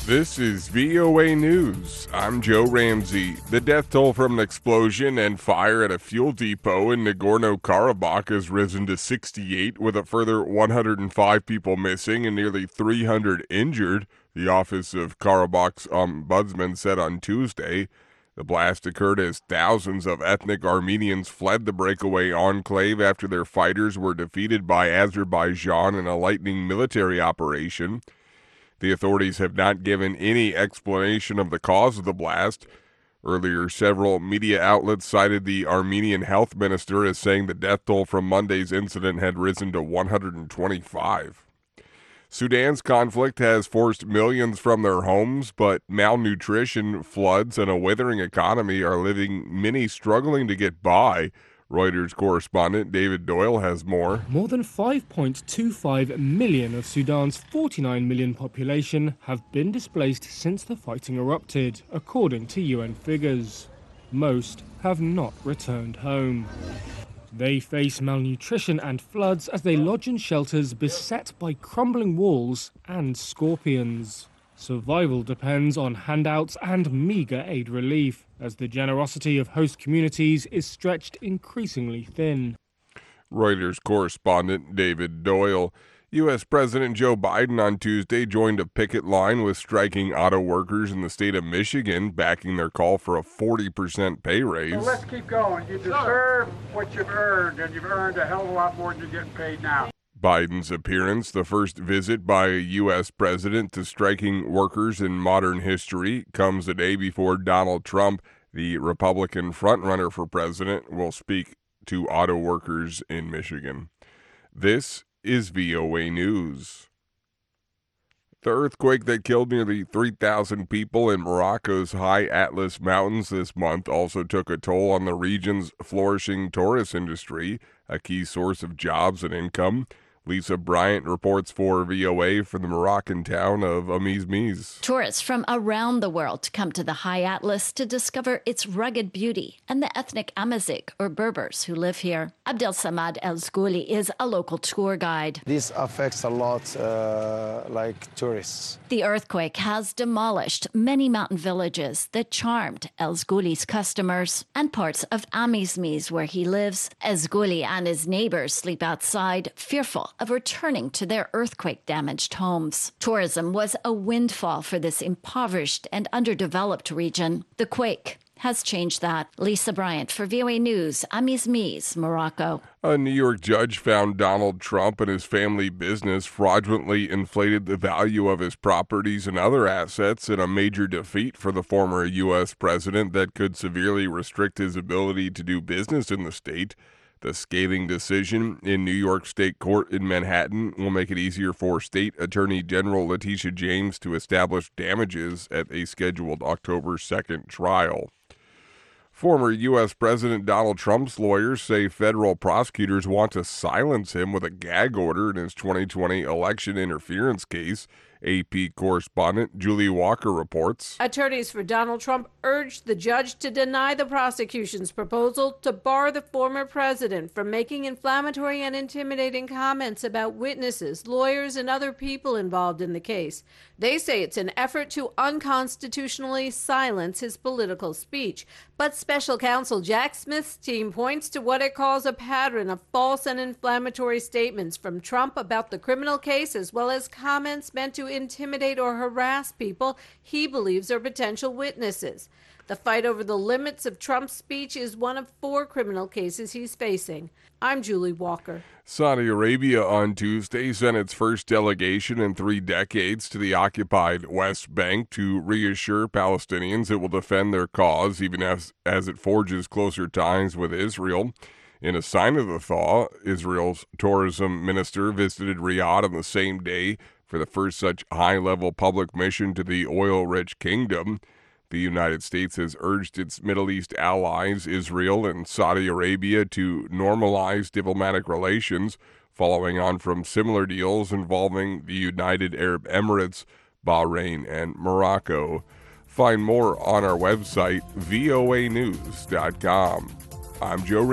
This is VOA News. I'm Joe Ramsey. The death toll from an explosion and fire at a fuel depot in Nagorno-Karabakh has risen to 68, with a further 105 people missing and nearly 300 injured, the Office of Karabakh's ombudsman said on Tuesday. The blast occurred as thousands of ethnic Armenians fled the breakaway enclave after their fighters were defeated by Azerbaijan in a lightning military operation. The authorities have not given any explanation of the cause of the blast. Earlier, several media outlets cited the Armenian health minister as saying the death toll from Monday's incident had risen to 125. Sudan's conflict has forced millions from their homes, but malnutrition, floods, and a withering economy are leaving many struggling to get by. Reuters correspondent David Doyle has more. More than 5.25 million of Sudan's 49 million population have been displaced since the fighting erupted, according to UN figures. Most have not returned home. They face malnutrition and floods as they lodge in shelters beset by crumbling walls and scorpions. Survival depends on handouts and meager aid relief, as the generosity of host communities is stretched increasingly thin. Reuters correspondent David Doyle. U.S. President Joe Biden on Tuesday joined a picket line with striking auto workers in the state of Michigan, backing their call for a 40% pay raise. So let's keep going. You deserve what you've earned, and you've earned a hell of a lot more than you're getting paid now. Biden's appearance, the first visit by a U.S. president to striking workers in modern history, comes a day before Donald Trump, the Republican frontrunner for president, will speak to auto workers in Michigan. This is VOA News. The earthquake that killed nearly 3,000 people in Morocco's high Atlas Mountains this month also took a toll on the region's flourishing tourist industry, a key source of jobs and income. Lisa Bryant reports for VOA from the Moroccan town of Amizmiz. Tourists from around the world come to the High Atlas to discover its rugged beauty and the ethnic Amazigh, or Berbers, who live here. Abdel Samad El Zgouli is a local tour guide. This affects a lot, like tourists. The earthquake has demolished many mountain villages that charmed El Zgouli's customers and parts of Amizmiz, where he lives. El Zgouli and his neighbors sleep outside, fearful of returning to their earthquake-damaged homes. Tourism was a windfall for this impoverished and underdeveloped region. The quake has changed that. Lisa Bryant for VOA News, Amizmiz, Morocco. A New York judge found Donald Trump and his family business fraudulently inflated the value of his properties and other assets in a major defeat for the former U.S. president that could severely restrict his ability to do business in the state. The scathing decision in New York State Court in Manhattan will make it easier for State Attorney General Letitia James to establish damages at a scheduled October 2nd trial. Former U.S. President Donald Trump's lawyers say federal prosecutors want to silence him with a gag order in his 2020 election interference case. AP correspondent Julie Walker reports. Attorneys for Donald Trump urged the judge to deny the prosecution's proposal to bar the former president from making inflammatory and intimidating comments about witnesses, lawyers, and other people involved in the case. They say it's an effort to unconstitutionally silence his political speech. But special counsel Jack Smith's team points to what it calls a pattern of false and inflammatory statements from Trump about the criminal case, as well as comments meant to intimidate or harass people he believes are potential witnesses. The fight over the limits of Trump's speech is one of 4 criminal cases he's facing. I'm Julie Walker. Saudi Arabia on Tuesday sent its first delegation in 3 decades to the occupied West Bank to reassure Palestinians it will defend their cause even as it forges closer ties with Israel. In a sign of the thaw, Israel's tourism minister visited Riyadh on the same day for the first such high-level public mission to the oil-rich kingdom. The United States has urged its Middle East allies, Israel and Saudi Arabia, to normalize diplomatic relations, following on from similar deals involving the United Arab Emirates, Bahrain, and Morocco. Find more on our website, voanews.com. I'm Joe